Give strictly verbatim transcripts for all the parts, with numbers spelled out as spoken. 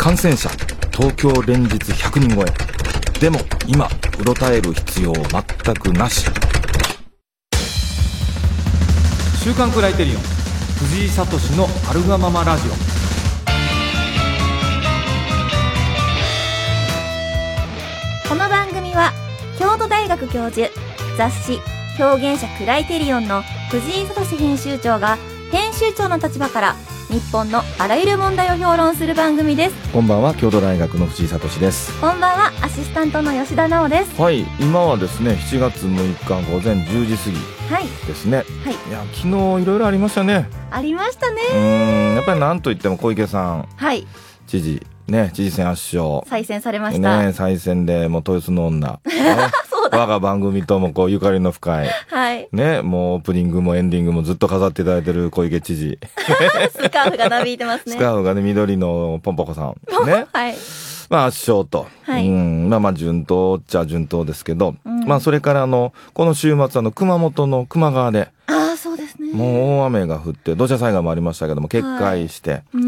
感染者東京連日ひゃくにん超え。でも今うろたえる必要全くなし。週刊クライテリオン藤井聡のアルガママラジオ。 この番組は京都大学教授、雑誌表現者クライテリオンの藤井聡編集長が編集長の立場から日本のあらゆる問題を評論する番組です。 こんばんは、京都大学の藤井聡です。 こんばんは、アシスタントの吉田直です。 はい、今はですねしちがつむいか午前じゅうじ過ぎですね。はい、はい、いや昨日いろいろありましたね。 ありましたね。 うーん、やっぱりなんといっても小池さん、 はい、 知事ね、知事選圧勝、 再選されましたね。再選でもう豊洲の女、ね、 そうだ、 我が番組ともこうゆかりの深い、 はい、 ね、もうオープニングもエンディングもずっと飾っていただいてる小池知事スカーフがなびいてますね。 スカーフがね、緑のポンポコさんねはい、 まあ圧勝と、はい、うん、まあまあ順当っちゃ順当ですけど、うん、まあそれからあのこの週末あの熊本の球磨川で、 あ、そうですね、 もう大雨が降って土砂災害もありましたけども決壊して、はい、うん、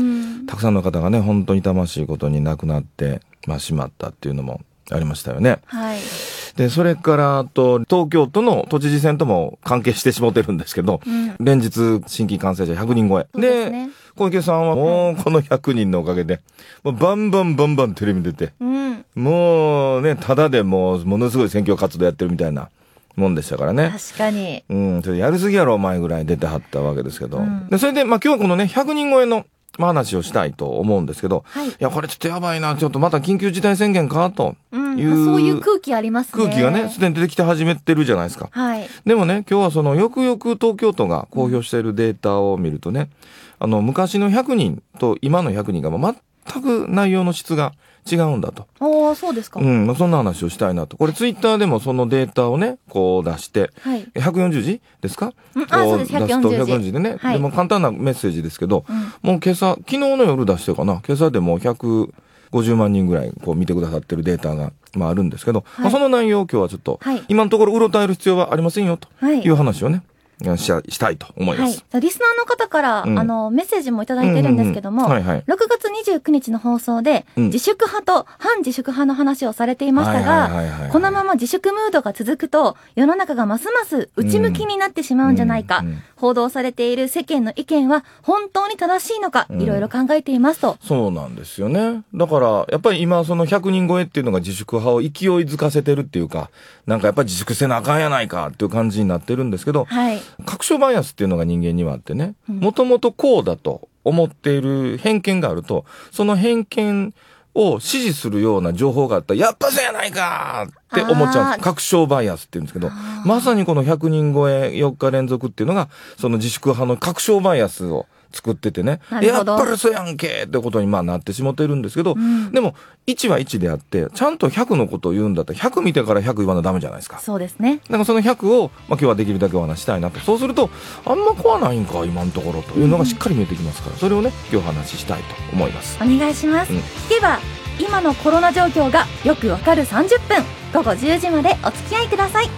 たくさんの方がね本当に痛ましいことに亡くなって、まあ、しまったっていうのもありましたよね。はい。でそれからあと東京都の都知事選とも関係してしもてるんですけど、うん、連日新規感染者ひゃくにん超えで、ね、小池さんはもうこのひゃくにんのおかげでもうバンバンバンバンテレビ出て、うん、もうねただでもうものすごい選挙活動やってるみたいなもんでしたからね。 確かに。 うん、それやるすぎやろお前ぐらい出てはったわけですけど、うん、でそれでまあ今日はこのねひゃくにん超えのまあ話をしたいと思うんですけど、はい、いやこれちょっとやばいな、ちょっとまた緊急事態宣言かという、うん、 そういう空気ありますね。 空気がねすでに出てきて始めてるじゃないですか。はい。でもね今日はそのよくよく東京都が公表しているデータを見るとね、あの昔のひゃくにんと今のひゃくにんが全く内容の質が違うんだと。 ああ、そうですか。 うん、そんな話をしたいなと。これツイッターでもそのデータをねこう出して、はい、ひゃくよんじゅうじですか、 うん、あ、そうです、ひゃくよんじゅうじひゃくよんじゅうじでね、はい、でも簡単なメッセージですけど、うん、もう今朝昨日の夜出してかな、今朝でもうひゃくごじゅうまんにんぐらいこう見てくださってるデータが、まあ、あるんですけど、はい、まあ、その内容を今日はちょっと、はい、今のところうろたえる必要はありませんよという話をね、はい、し, したいと思います。 はい、リスナーの方から、うん、あのメッセージもいただいてるんですけども、うんうんうん、はいはい、ろくがつにじゅうくにちの放送で、うん、自粛派と反自粛派の話をされていましたが、このまま自粛ムードが続くと世の中がますます内向きになってしまうんじゃないか、うんうんうん、報道されている世間の意見は本当に正しいのか、いろいろ考えていますと。 そうなんですよね。だからやっぱり今そのひゃくにん超えっていうのが自粛派を勢いづかせてるっていうか、なんかやっぱり自粛せなあかんやないかっていう感じになってるんですけど、はい、確証バイアスっていうのが人間にはあってね、もともとこうだと思っている偏見があると、その偏見を支持するような情報があったらやっぱそうやないかって思っちゃうんです。確証バイアスって言うんですけど、まさにこのひゃくにん超えよっか連続っていうのがその自粛派の確証バイアスを作っててね、やっぱりそうやんけってことにまあなってしまってるんですけど、うん、でもいちはいちであってちゃんとひゃくのことを言うんだったらひゃく見てからひゃく言わなダメじゃないですか。 そうですね。 だからそのひゃくを、まあ、今日はできるだけお話したいなと。そうするとあんま怖ないんか今のところというのがしっかり見えてきますから、それをね今日お話ししたいと思います。 お願いします。うん、聞けば今のコロナ状況がよくわかるさんじゅっぷん、ごごじゅうじまでお付き合いください。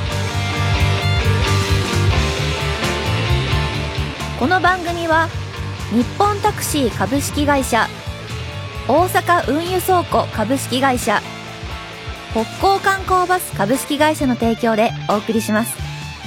この番組は日本タクシー株式会社、大阪運輸倉庫株式会社、北港観光バス株式会社の提供でお送りします。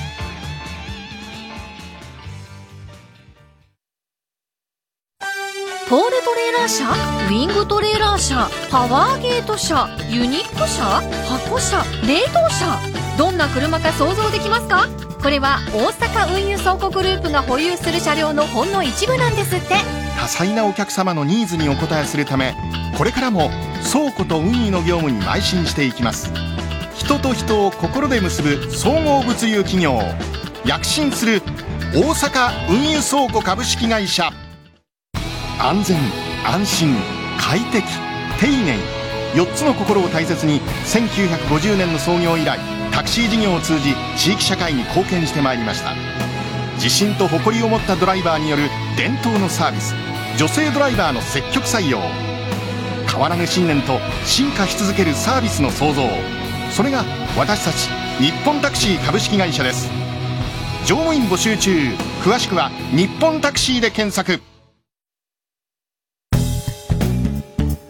ポールトレーラー車、ウィングトレーラー車、パワーゲート車、ユニック車、箱車、冷凍車、どんな車か想像できますか？これは大阪運輸倉庫グループが保有する車両のほんの一部なんですって。 多彩なお客様のニーズにお応えするため、これからも倉庫と運輸の業務に邁進していきます。人と人を心で結ぶ総合物流企業、躍進する大阪運輸倉庫株式会社。安全、安心、快適、丁寧、よっつの心を大切にせんきゅうひゃくごじゅうねんの創業以来、タクシー事業を通じ地域社会に貢献してまいりました。自信と誇りを持ったドライバーによる伝統のサービス、女性ドライバーの積極採用、変わらぬ信念と進化し続けるサービスの創造、それが私たち日本タクシー株式会社です。乗務員募集中。詳しくは日本タクシーで検索。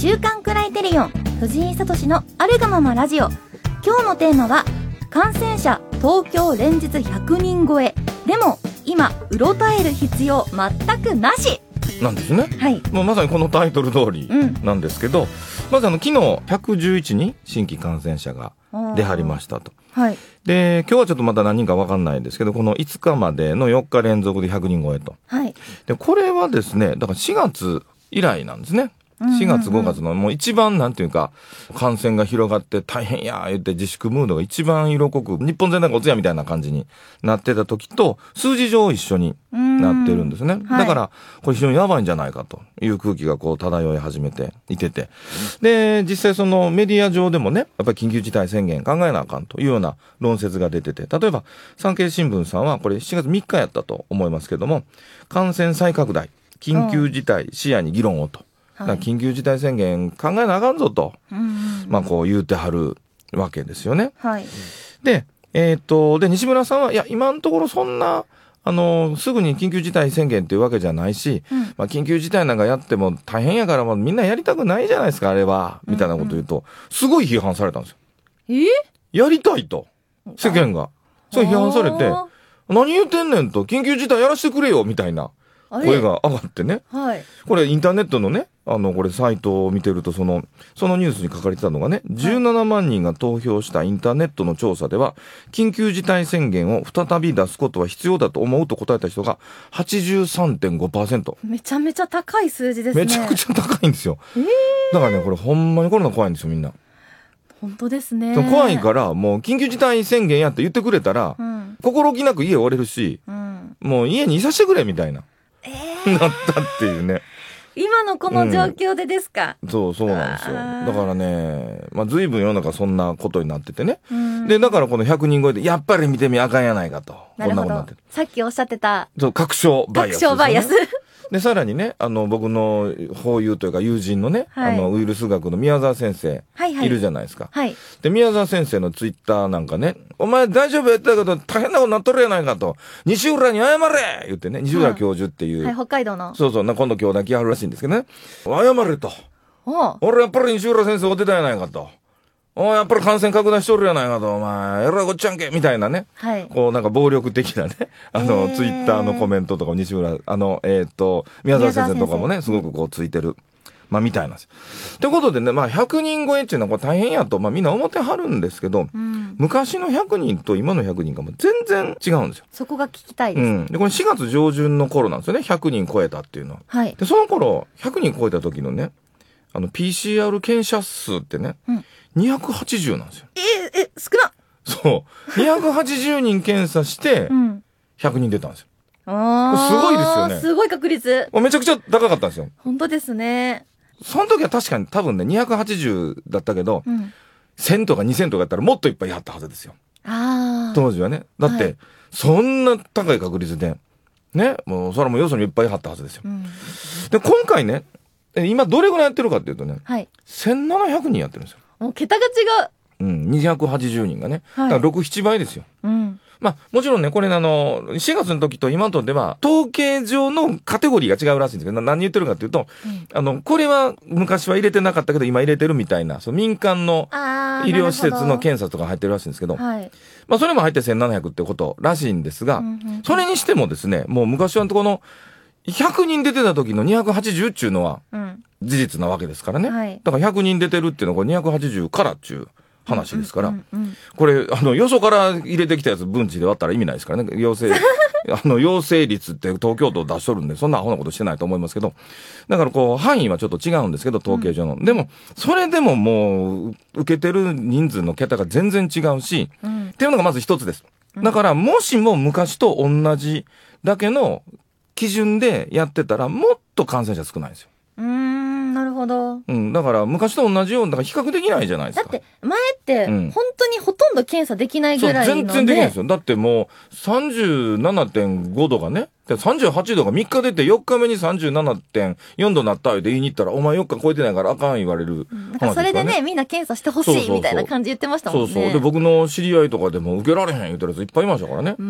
週刊クライテリオン藤井聡のあるがままラジオ。今日のテーマは感染者東京連日ひゃくにん超え、でも今うろたえる必要全くなしなんですね。 はい、 もうまさにこのタイトル通りなんですけど、うん、まずあの昨日ひゃくじゅういちにん新規感染者が出はりましたと。 はい、 で今日はちょっとまだ何人か分かんないですけど、このいつかまでのよっか連続でひゃくにん超えと。 はい、 でこれはですね、だからしがつ以来なんですね。しがつごがつのもう一番なんていうか感染が広がって大変や言って自粛ムードが一番色濃く日本全体がおつやみたいな感じになってた時と数字上一緒になってるんですね。だからこれ非常にやばいんじゃないかという空気がこう漂い始めていてて、で実際そのメディア上でもね、やっぱり緊急事態宣言考えなあかんというような論説が出てて、例えば産経新聞さんはこれしちがつみっかやったと思いますけども、感染再拡大緊急事態視野に議論をと、緊急事態宣言考えなあかんぞと、うんうんうん、まあこう言うてはるわけですよね。 はい、 で、えっと、で、西村さんは、いや、今のところそんな、あの、すぐに緊急事態宣言っていうわけじゃないし、うん、まあ緊急事態なんかやっても大変やから、まあ、みんなやりたくないじゃないですか、あれは、みたいなこと言うと、うんうん、すごい批判されたんですよ。 えやりたいと、世間が。そう批判されて、何言ってんねんと、緊急事態やらせてくれよ、みたいな。声が上がってね、 はい、 これインターネットのね、あのこれサイトを見てるとそのそのニュースに書かれてたのがね、じゅうななまんにんが投票したインターネットの調査では、緊急事態宣言を再び出すことは必要だと思うと答えた人が はちじゅうさんてんごパーセント。 めちゃめちゃ高い数字ですね。 めちゃくちゃ高いんですよ、 えー、 だからねこれほんまにコロナ怖いんですよみんな。 本当ですね。 怖いからもう緊急事態宣言やって言ってくれたら、うん、心置きなく家終われるし、うん、もう家にいさせてくれみたいな、 えー、 なったっていうね。 今のこの状況でですか、 うん、そうそうなんですよ。だからね、まあ随分世の中そんなことになっててね。でだからこのひゃくにん超えでやっぱり見てみあかんやないかと。 なるほど。こんなことになってる。さっきおっしゃってたそう確証バイアスですよね。 確証バイアス。 でさらにね、あの僕の法友というか友人のね、はい、あのウイルス学の宮沢先生、はいはい、いるじゃないですか、はい、で宮沢先生のツイッターなんかね、お前大丈夫やったけど大変なことになっとるやないかと、西浦に謝れ言ってね、西浦教授っていう、 うんはい、北海道のそうそうな今度教団来はるらしいんですけどね、謝れと、俺やっぱり西浦先生おてたやないかと、おやっぱり感染拡大しとるやないかと、お前えらいこっちゃんけみたいなね、はい、こうなんか暴力的なね、あのツイッターのコメントとか西村あのえっ、ー、と宮沢先生とかもねすごくこうついてる、まあみたいなんですよ。ということでね、まあひゃくにん超えっていうのはこれ大変やと、まあみんな思ってはるんですけど、うん、昔のひゃくにんと今のひゃくにんがもう全然違うんですよ。 そこが聞きたいです。 うん、でこれしがつ上旬の頃なんですよね、ひゃくにん超えたっていうのは。 はい。 でその頃ひゃくにん超えた時のね、あの ピーシーアール 検査数ってね、うんにひゃくはちじゅうなんですよ。 えー、え、少な。 そう。にひゃくはちじゅうにん検査して、ひゃくにん出たんですよ。 ああ。すごいですよね。 すごい確率。 めちゃくちゃ高かったんですよ。 本当ですね。 その時は確かに多分ね、にひゃくはちじゅうだったけど、うん、せんとかにせんとかやったらもっといっぱいやったはずですよ。 ああ。 当時はね。だって、はい、そんな高い確率で、ね、もうそれもよそにいっぱい貼ったはずですよ。うん、で、今回ね、今どれぐらいやってるかっていうとね、はい、せんななひゃくにんやってるんですよ。 もう桁が違う。 うん、にひゃくはちじゅうにんがね。はい、だからろく、ななばいですよ。 うん。 まあ、もちろんね、これあの、しがつの時と今とでは、統計上のカテゴリーが違うらしいんですけど、何言ってるかっていうと、うん、あの、これは昔は入れてなかったけど、今入れてるみたいな、その民間の医療施設の検査とか入ってるらしいんですけど、はい、まあ、それも入ってせんななひゃくってことらしいんですが、うんうんうん、それにしてもですね、もう昔はこの、ひゃくにん出てた時のにひゃくはちじゅうっていうのは、事実なわけですからね。はい、だからひゃくにん出てるっていうのはこれにひゃくはちじゅうからっていう話ですから、うんうんうんうん、これあのよそから入れてきたやつ分子で割ったら意味ないですからね。陽性あの陽性率って東京都出しとるんでそんなアホなことしてないと思いますけど、だからこう範囲はちょっと違うんですけど統計上の、うん、でもそれでももう受けてる人数の桁が全然違うし、うん、っていうのがまず一つです。だからもしも昔と同じだけの基準でやってたらもっと感染者少ないんですよ。 うーん、なるほど。 うん、だから昔と同じようにだから比較できないじゃないですか。 だって前って本当にほとんど検査できないぐらいの、ね、 そう全然できないですよ。だってもう さんじゅうななてんご 度がね、さんじゅうはちどがみっか出てよっかめに さんじゅうななてんよん 度なったで言いに行ったらお前よっか超えてないからあかん言われる話ですからね。 うん、それでねみんな検査してほしいみたいな感じ言ってましたもんね。 そうそうで僕の知り合いとかでも受けられへん言ってるやついっぱいいましたからね。うん、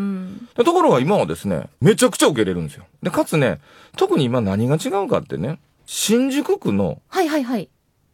でところが今はですねめちゃくちゃ受けれるんですよ。でかつね特に今何が違うかってね新宿区のはいはいはい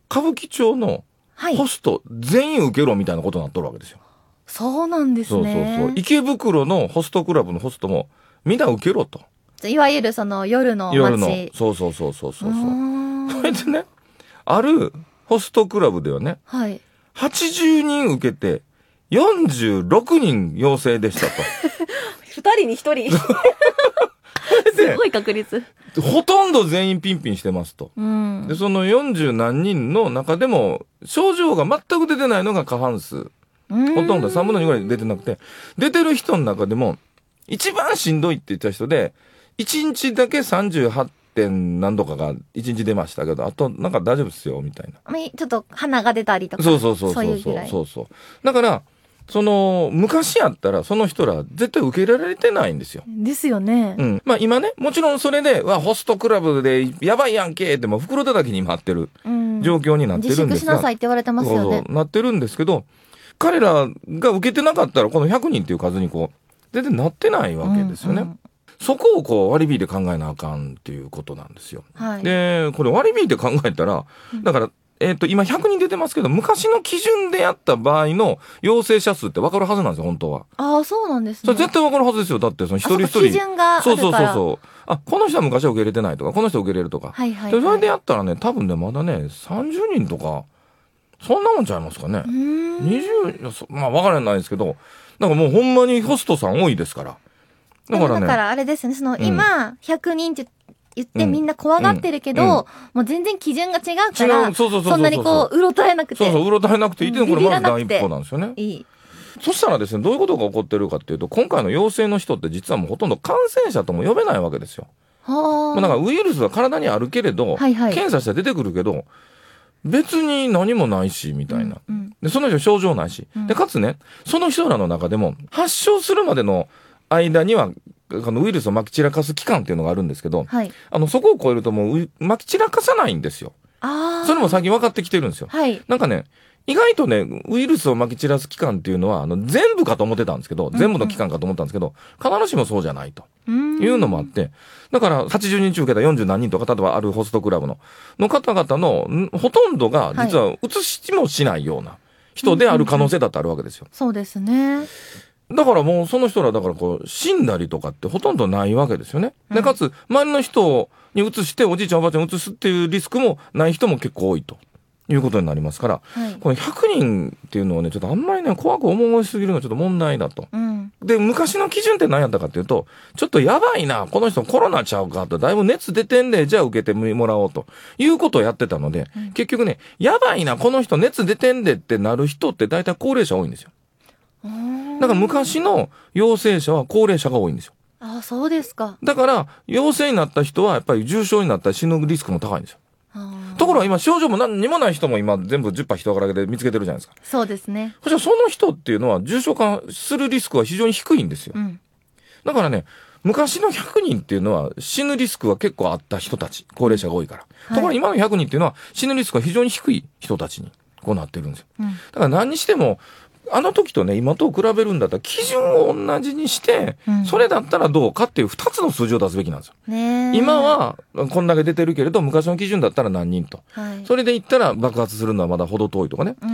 歌舞伎町のホスト全員受けろみたいなことになっとるわけですよ。 そうなんですね。 そうそうそう。池袋のホストクラブのホストもみんな受けろと。 いわゆるその夜の街。 夜の。そうそうそうそうそう。それでね、あるホストクラブではね、はい、はちじゅうにん受けてよんじゅうろくにん陽性でしたと。 ふたりにひとり。すごい確率。 ほとんど全員ピンピンしてますと。うん、で、そのよんじゅう何人の中でも症状が全く出てないのが過半数。ほとんどさんぶんのにぐらい出てなくて、出てる人の中でも一番しんどいって言った人で、いちにちだけさんじゅうはちてん何度かがいちにち出ましたけど、あとなんか大丈夫ですよみたいな。 ちょっと鼻が出たりとか。 そうそうそうそうそうそうそう。だからその昔やったらその人ら絶対受け入れられてないんですよ。 ですよね。 うん。まあ今ね、もちろんそれでわホストクラブでやばいやんけってもう袋叩きに待ってる状況になってるんですが、 自粛しなさいって言われてますよね。 そうそうなってるんですけど。彼らが受けてなかったらこのひゃくにんっていう数にこう全然なってないわけですよね、うんうん、そこをこう割り引いて考えなあかんっていうことなんですよ、はい、でこれ割り引いて考えたらだから、えー、と今ひゃくにん出てますけど昔の基準でやった場合の陽性者数って分かるはずなんですよ本当は。 ああそうなんですね。 それ絶対分かるはずですよ。だってその一人一人基準があるから。 そうそうそうそうあこの人は昔は受け入れてないとかこの人は受け入れるとか、はいはいはい、それでやったらね多分ねまだねさんじゅうにんとかそんなもんちゃいますかね。にじゅう、まあ分からないですけど、なんかもうほんまにホストさん多いですから。 だからね。だからあれですよね、その、うん、今、ひゃくにんって言ってみんな怖がってるけど、うんうん、もう全然基準が違うから、そんなにこう、うろたえなくて。 そうそう、うろたえなくていいっていうのがこれまず第一歩なんですよね。いい。そしたらですね、どういうことが起こってるかっていうと、今回の陽性の人って実はもうほとんど感染者とも呼べないわけですよ。はあ。まあ、なんかウイルスは体にあるけれど、はいはい、検査したら出てくるけど、別に何もないしみたいな、うんうん、でその人症状ないし、うん、でかつねその人らの中でも発症するまでの間にはあのウイルスをまき散らかす期間っていうのがあるんですけど、はい、あのそこを超えるともうまき散らかさないんですよ。あそれも最近分かってきてるんですよ、はい、なんかね意外とねウイルスをまき散らす期間っていうのはあの全部かと思ってたんですけど、全部の期間かと思ったんですけど、うんうん、必ずしもそうじゃないというのもあって、だからはちじゅうにん中受けたよんじゅう何人とか例えばあるホストクラブのの方々のほとんどが実はうつしもしないような人である可能性だってあるわけですよ、うんうんうん、 そうですね。 だからもうその人らだからこう死んだりとかってほとんどないわけですよね。でかつ周りの人にうつしておじいちゃんおばあちゃんうつすっていうリスクもない人も結構多いということになりますから、はい、このひゃくにんっていうのはねちょっとあんまりね怖く思いすぎるのはちょっと問題だと、うん、で昔の基準って何やったかっていうとちょっとやばいなこの人コロナちゃうかとだいぶ熱出てんでじゃあ受けてもらおうということをやってたので、うん、結局ねやばいなこの人熱出てんでってなる人って大体高齢者多いんですよ。だから昔の陽性者は高齢者が多いんですよ。 ああそうですか。 だから陽性になった人はやっぱり重症になったり死ぬリスクも高いんですよ。ところが今症状も何にもない人も今全部じゅっパーセント人からで見つけてるじゃないですか。 そうですね。 そしたらその人っていうのは重症化するリスクは非常に低いんですよ、うん、だからね昔のひゃくにんっていうのは死ぬリスクは結構あった人たち高齢者が多いから、はい、ところが今のひゃくにんっていうのは死ぬリスクが非常に低い人たちにこうなってるんですよ、うん、だから何にしてもあの時とね今と比べるんだったら基準を同じにして、うん、それだったらどうかっていうふたつの数字を出すべきなんですよ、ね、今はこんだけ出てるけれど昔の基準だったら何人と、はい、それで言ったら爆発するのはまだ程遠いとかね、うん、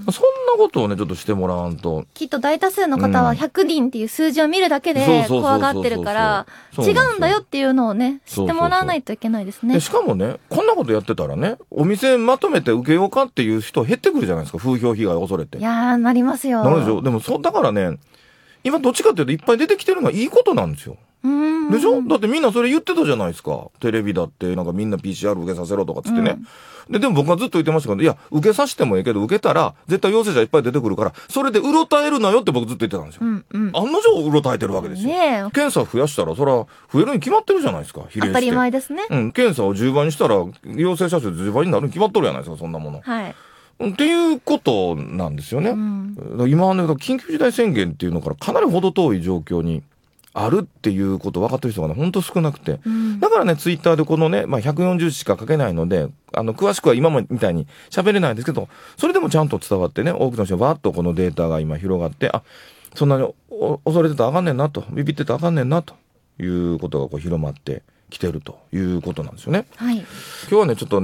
そんなことをねちょっとしてもらわんときっと大多数の方はひゃくにんっていう数字を見るだけで怖がってるから違うんだよっていうのをね知ってもらわないといけないですね。 でしかもねこんなことやってたらねお店まとめて受けようかっていう人減ってくるじゃないですか。風評被害を恐れて。 いやーなりますよ。 なるでしょ。でもそだからね今どっちかっていうといっぱい出てきてるのはいいことなんですよ。うんでしょ。だってみんなそれ言ってたじゃないですか。テレビだってなんかみんな ピーシーアール 受けさせろとかっつってね、うん、ででも僕はずっと言ってましたけどいや受けさせてもいいけど受けたら絶対陽性者いっぱい出てくるからそれでうろたえるなよって僕ずっと言ってたんですよ、うんうん、案の定うろたえてるわけですよ、ね、検査増やしたらそれは増えるに決まってるじゃないですか。比例して当たり前ですね、 うん、検査をじゅうばいにしたら陽性者数じゅうばいになるに決まっとるじゃないですかそんなもの。はいっていうことなんですよね、うん、今はね緊急事態宣言っていうのからかなり程遠い状況にあるっていうこと分かってる人がね本当少なくて、うん、だからねツイッターでこのね、まあ、ひゃくよんじゅうしか書けないのであの詳しくは今みたいに喋れないんですけどそれでもちゃんと伝わってね多くの人がバーッとこのデータが今広がってあそんなに恐れてたらあかんねんなとビビってたらあかんねんなということがこう広まってきてるということなんですよね、はい、今日はねちょっとね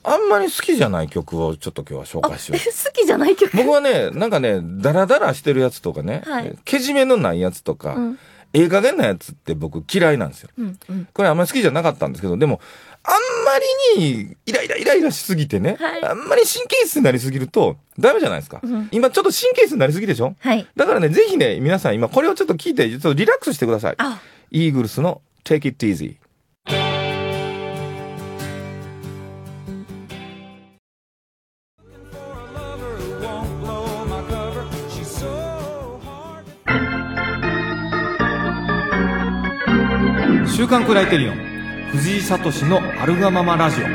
あんまり好きじゃない曲をちょっと今日は紹介しよう。 好きじゃない曲？ 僕はね、なんかね、ダラダラしてるやつとかね、はい、けじめのないやつとか、うん、ええ加減なやつって僕嫌いなんですよ、うんうん。これあんまり好きじゃなかったんですけど、でも、あんまりにイライライライラしすぎてね、はい、あんまり神経質になりすぎるとダメじゃないですか。うん、今ちょっと神経質になりすぎでしょ、はい、だからね、ぜひね、皆さん今これをちょっと聞いて、ちょっとリラックスしてください。イーグルスの Take It Easy。週刊クライテリオン藤井聡のアルガママラジオ。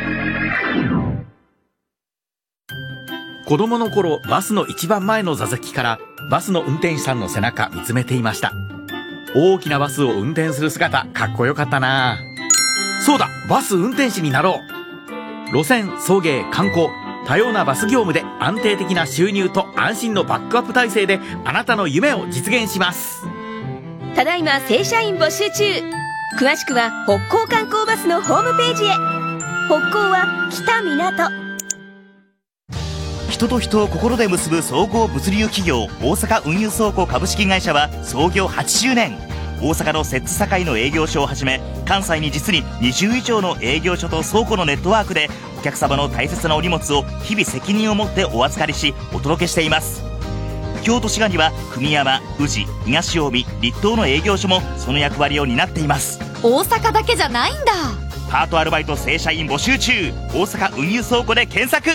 子供の頃、バスの一番前の座席からバスの運転手さんの背中見つめていました。大きなバスを運転する姿、かっこよかったな。そうだ、バス運転士になろう。路線、送迎、観光、多様なバス業務で安定的な収入と安心のバックアップ体制であなたの夢を実現します。 ただいま正社員募集中。詳しくは北港観光バスのホームページへ。北港は北港。 人と人を心で結ぶ総合物流企業、大阪運輸倉庫株式会社は創業はちじゅうねん。大阪の摂津堺の営業所をはじめ、関西に実ににじゅう以上の営業所と倉庫のネットワークで、お客様の大切なお荷物を日々責任を持ってお預かりし、お届けしています。京都滋賀には久美山、宇治、東近江、栗東の営業所もその役割を担っています。 大阪だけじゃないんだ。 パートアルバイト正社員募集中。大阪運輸倉庫で検索。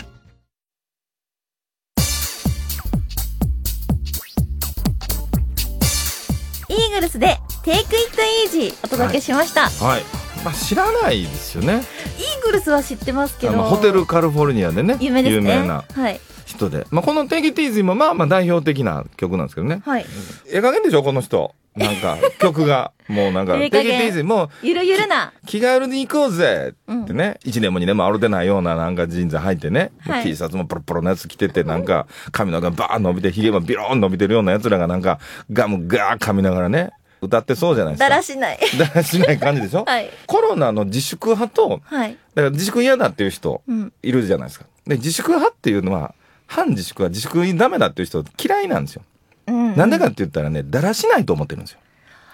イーグルスで Take It Easy お届けしました。 はい、はい、まあ、知らないですよね。 イーグルスは知ってますけど、 あのホテルカリフォルニアでね、 有名ですね、 有名な、はい、人で、まあ、この Take It Easy もまあまあ代表的な曲なんですけどね。はい。ええ加減でしょこの人。なんか曲がもうなんか Take It Easy もうゆるゆるな気軽に行こうぜってね、いち、うん、ねんもにねんも歩でないようななんかジーンズ履いてね、はい、T シャツもポロポロのやつ着てて、なんか髪の毛がバーン伸びてヒゲもビローン伸びてるようなやつらがなんかガムガー噛みながらね歌ってそうじゃないですか。 だらしないだらしない感じでしょ、はい、コロナの自粛派と、はい、だから自粛嫌だっていう人いるじゃないですか。で自粛派っていうのは反自粛は自粛ダメだっていう人嫌いなんですよ、うんうん、なんでかって言ったらね、だらしないと思ってるんですよ。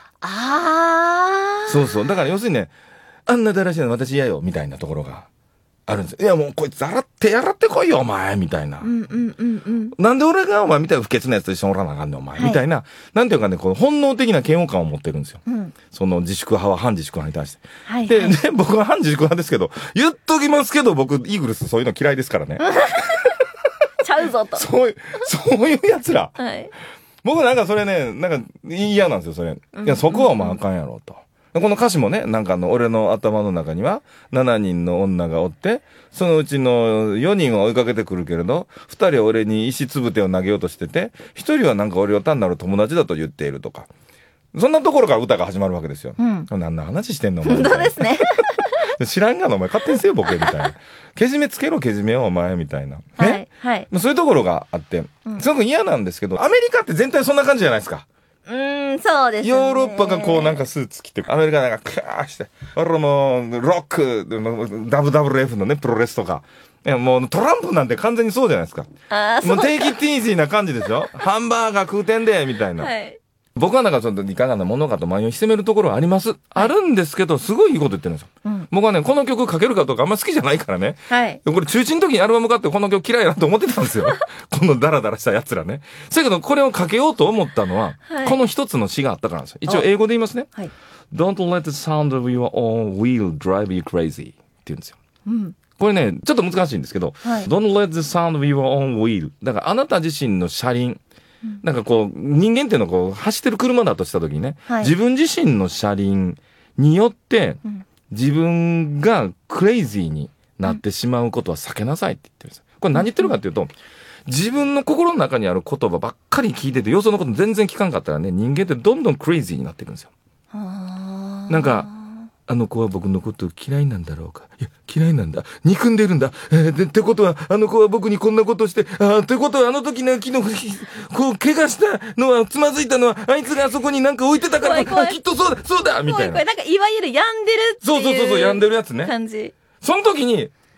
ああ。 そうそう。だから要するにね、あんなだらしないの私嫌よみたいなところがあるんですよ。いやもうこいつ洗って洗ってこいよお前みたいな、うんうんうんうん、なんで俺がお前みたいな不潔なやつと一緒におらなあかんねんお前、はい、みたいな、なんていうかね、この本能的な嫌悪感を持ってるんですよ、うん、その自粛派は反自粛派に対して、はいはい、で、ね、僕は反自粛派ですけど、言っときますけど僕イーグルスそういうの嫌いですからねちゃうぞと、 そういうそういうやつら、はい、僕なんかそれね、なんか嫌なんですよそれ。いやそこはお前あかんやろと。この歌詞もね、なんかあの俺の頭の中にはしちにんの女がおって、そのうちのよにんは追いかけてくるけれど、ふたりは俺に石つぶてを投げようとしてて、ひとりはなんか俺を単なる友達だと言っているとか、そんなところから歌が始まるわけですよ。うん、何の話してんのお前。 本当ですね。 知らんがなお前勝手にせよボケみたいな。けじめつけろけじめよお前みたいな。ね。はいはい。そういうところがあって、すごく嫌なんですけど、アメリカって全体そんな感じじゃないですか。 うーん、そうですね。 ヨーロッパがこうなんかスーツ着て、アメリカなんかクーして、俺もうロック、ダブリューダブリューエフ のね、プロレスとか。いやもうトランプなんて完全にそうじゃないですか。ああ、そう。もうテイキッティージーな感じですよ。ハンバーガー食うてんで、みたいな。はい。僕はなんかそのいかがなものかと迷い潜めるところはあります、はい、あるんですけど、すごいいいこと言ってるんですよ、うん、僕はねこの曲かけるかとかあんま好きじゃないからね、はい、これ中1の時にアルバム買ってこの曲嫌いだと思ってたんですよこのダラダラしたやつらね。だけどこれをかけようと思ったのは、はい、この一つの詩があったからなんですよ。一応英語で言いますね、はい、Don't let the sound of your own wheel drive you crazy って言うんですよ、うん、これねちょっと難しいんですけど、はい、Don't let the sound of your own wheel、 だからあなた自身の車輪、なんかこう人間っていうのはこう走ってる車だとした時にね、はい、自分自身の車輪によって自分がクレイジーになってしまうことは避けなさいって言ってるんですよ。これ何言ってるかっていうと、自分の心の中にある言葉ばっかり聞いててよそのこと全然聞かんかったらね、人間ってどんどんクレイジーになっていくんですよ。なんかあの子は僕のこと嫌いなんだろうか、いや嫌いなんだ、憎んでるんだ、えー、でってことはあの子は僕にこんなことして、あってことはあの時の昨日こう怪我したのはつまずいたのはあいつがあそこになんか置いてたから怖い怖い、きっとそうだそうだみたいな、 怖い怖い、なんかいわゆる病んでるっていうそうそうそうそう病んでるやつね感じ。 その時に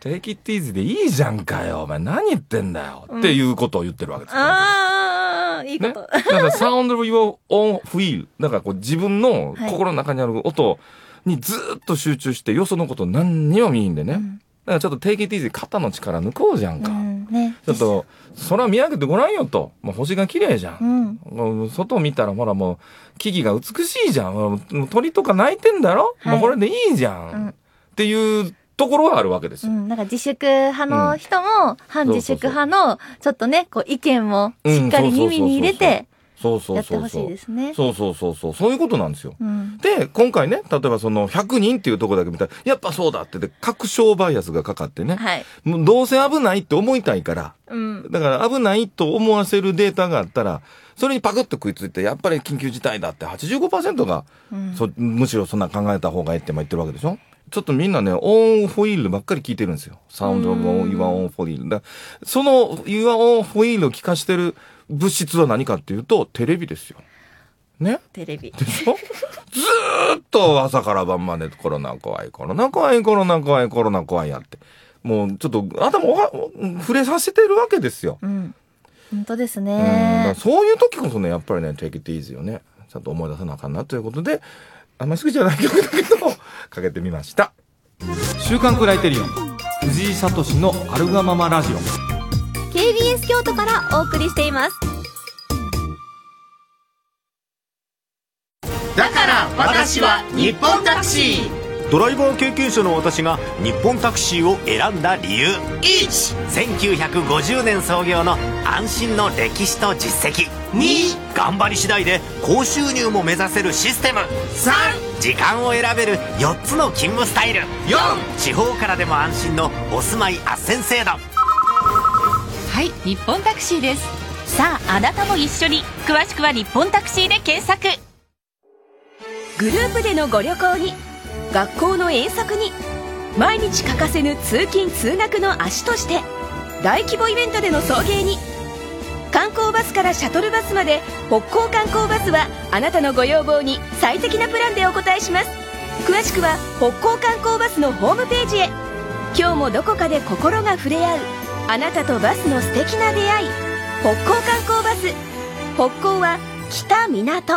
テイキッティーズでいいじゃんかよお前何言ってんだよ、うん、っていうことを言ってるわけですよ、 ああいいこと、ね、 だからサウンド of your own feel だからこう自分の心の中にある音にずっと集中してよそのこと何にも見いんでね、うん、だからちょっとテイキッティーズで肩の力抜こうじゃんか、うんね、ちょっと空見上げてごらんよと、もう星が綺麗じゃん、うん、外見たらほらもう木々が美しいじゃん、もう鳥とか鳴いてんだろ、はい、もうこれでいいじゃん、うん、っていうところはあるわけですよ、うん、 なんか自粛派の人も、うん、反自粛派のちょっとねこう意見もしっかり耳に入れてそうそうそうそうやってほしいですね。 そうそうそうそうそういうことなんですよ、うん、で今回ね例えばそのひゃくにんっていうところだけ見たらやっぱそうだってで確証バイアスがかかってね、はい、もうどうせ危ないって思いたいから、うん、だから危ないと思わせるデータがあったらそれにパクッと食いついてやっぱり緊急事態だって はちじゅうごパーセント が、うん、そむしろそんな考えた方がいいって言ってるわけでしょ。ちょっとみんなね、オンフォイールばっかり聞いてるんですよ。サウンドオブユアオンフォイール。だそのユアオンフォイールを聞かしてる物質は何かっていうと、テレビですよ。ね。 テレビ。 でしょずーっと朝から晩までコロナ怖い、コロナ怖い、コロナ怖い、コロナ怖いやって。もうちょっと頭を触れさせてるわけですよ。 うん。本当ですね。 うん、そういう時こそね、やっぱりね、take it easy よね。ちゃんと思い出さなあかんなということで、あんまり好きじゃない曲だけどかけてみました。週刊クライテリオン藤井聡のアルガママラジオケービーエス 京都からお送りしています。 だから私は日本タクシー。 ドライバー経験者の私が日本タクシーを選んだ理由。 いち. せんきゅうひゃくごじゅうねん創業の安心の歴史と実績。 に. 頑張り次第で高収入も目指せるシステム。 さん. 時間を選べるよっつの勤務スタイル。 よん. 地方からでも安心のお住まい斡旋制度。はい、日本タクシーです。 さああなたも一緒に詳しくは日本タクシーで検索。グループでのご旅行に学校の遠足に毎日欠かせぬ通勤通学の足として大規模イベントでの送迎に観光バスからシャトルバスまで北高観光バスはあなたのご要望に最適なプランでお答えします。詳しくは北高観光バスのホームページへ。今日もどこかで心が触れ合うあなたとバスの素敵な出会い。北高観光バス。北高は北港。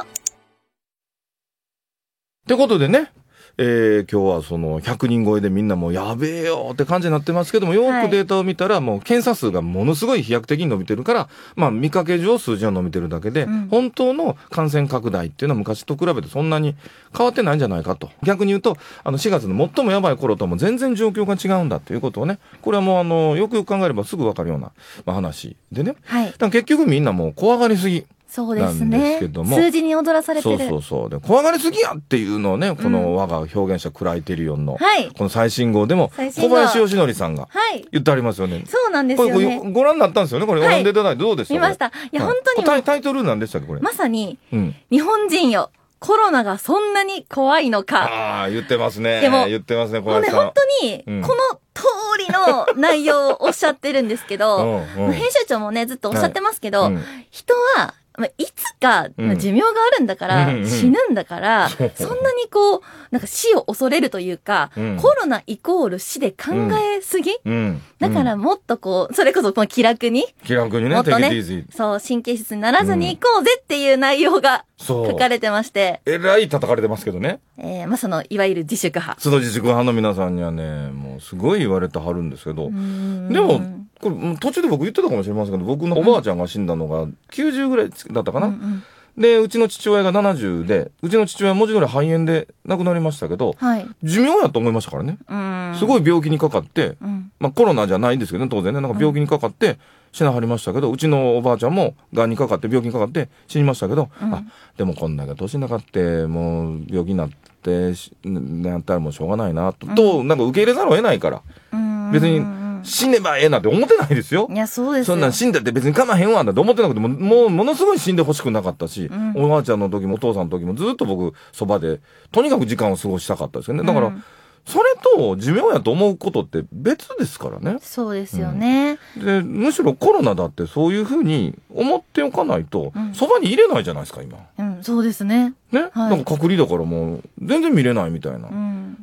ってことでね、えー、今日はそのひゃくにん超えでみんなもうやべえよって感じになってますけども、よくデータを見たらもう検査数がものすごい飛躍的に伸びてるから、まあ見かけ上数字は伸びてるだけで、うん、本当の感染拡大っていうのは昔と比べてそんなに変わってないんじゃないかと。逆に言うと、あのしがつの最もやばい頃とも全然状況が違うんだということをね、これはもうあの、よくよく考えればすぐわかるような、まあ、話でね。はい。だから結局みんなもう怖がりすぎ。 そうですね。数字に踊らされてる。 そうそうそう。で怖がりすぎやっていうのをね、この我が表現者クライテリオンの、はい、この最新号でも小林義則さんが言ってありますよね。はい、 そうなんですよね。 これご覧になったんですよね。これ、はい、読んでいただいてどうでした？ 見ました。いや、はい、本当にタイ。タイトルなんでしたっけこれ。 まさに、うん、日本人よ。コロナがそんなに怖いのか。 ああ、言ってますね。でも、言ってますね、小林さん。 もうね、本当に、うん、この通りの内容をおっしゃってるんですけど、うんうん、編集長もね、ずっとおっしゃってますけど、はいうん、人は、まあ、いつか、まあ、寿命があるんだから、うん、死ぬんだから、うんうん、そんなにこう、なんか死を恐れるというか、うん、コロナイコール死で考えすぎ、うん、だからもっとこう、それこそこの気楽に、 気楽にね、 もっとね、そう、神経質にならずに行こうぜっていう内容が書かれてまして、 えらい叩かれてますけどね。 えー、まあその、いわゆる自粛派。 その自粛派の皆さんにはね、もうすごい言われてはるんですけど、でも、これ途中で僕言ってたかもしれませんけど、僕のおばあちゃんが死んだのがきゅうじゅうぐらいだったかな、うんうん、でうちの父親がななじゅうで、うちの父親は文字通り肺炎で亡くなりましたけど、はい、寿命やと思いましたからね。うんすごい病気にかかって、うん、まあコロナじゃないんですけどね、当然ね、なんか病気にかかって死なはりましたけど、うちのおばあちゃんもがんにかかって病気にかかって死にましたけど、うん、あでもこんだけ年なかってもう病気になってなったらもうしょうがないなと、うん、となんか受け入れざるを得ないから、うん、別に死ねばええなんて思ってないですよ。 いや、そうですよ。 そんなん死んだって別にかまへんわなんて思ってなくても、もうものすごい死んでほしくなかったし、うん、おばあちゃんの時もお父さんの時もずっと僕そばで、とにかく時間を過ごしたかったですよね。だから、うん、それと寿命やと思うことって別ですからね。 そうですよね。 うん、で、むしろコロナだってそういうふうに思っておかないと、そばに入れないじゃないですか、今。 うん、そうですね。 ね、はい、なんか隔離だからもう全然見れないみたいな。うん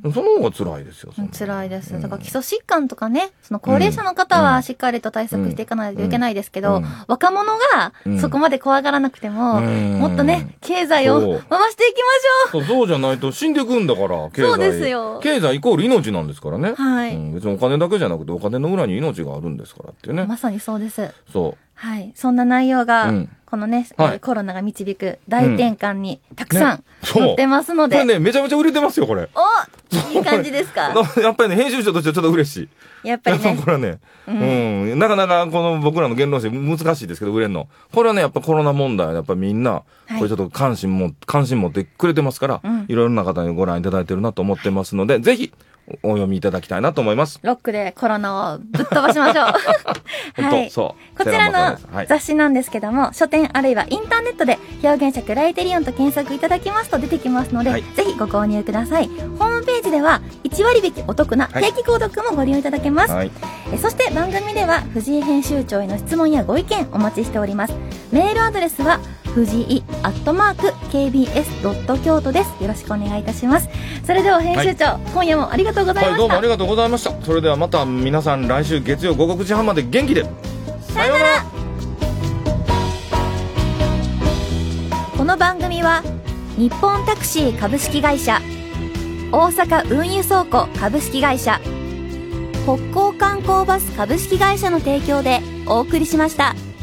その方が辛いですよ。 辛いです。だから基礎疾患とかね、その高齢者の方はしっかりと対策していかないといけないですけど、うんうん、若者がそこまで怖がらなくても、うん、もっとね、経済を回していきましょう。 そう、そうじゃないと死んでいくんだから、経済。そうですよ。経済イコール命なんですからね。はい、うん。別にお金だけじゃなくて、お金の裏に命があるんですからっていうね。 まさにそうです。 そう。 はい。そんな内容が、うん、このね、はい、コロナが導く大転換にたくさん載ってますので、 うんね、これね、めちゃめちゃ売れてますよ、これ。 おいい感じですか。 やっぱりね、編集長としてはちょっと嬉しい。 やっぱりね。 これはね、うん、うん。なかなかこの僕らの言論誌難しいですけど、売れんの。これはね、やっぱコロナ問題はやっぱみんな、これちょっと関心も、関心持ってくれてますから、うん、いろいろな方にご覧いただいてるなと思ってますので、ぜひ、お読みいただきたいなと思います。 ロックでコロナをぶっ飛ばしましょう。はい。そう。こちらの雑誌なんですけども、はい、書店あるいはインターネットで表現者クライテリオンと検索いただきますと出てきますので、はい、ぜひご購入ください。ホームページではいち割引お得な定期購読もご利用いただけます。はい、えそして番組では藤井編集長への質問やご意見お待ちしております。メールアドレスは藤井アットマーク ケービーエスドット京都です。よろしくお願いいたします。それでは編集長、はい、今夜もありがとうございました。はい、 どうもありがとうございました。それではまた皆さん来週月曜午後くじはんまで元気で。 さようなら。この番組は日本タクシー株式会社、大阪運輸倉庫株式会社、北港観光バス株式会社の提供でお送りしました。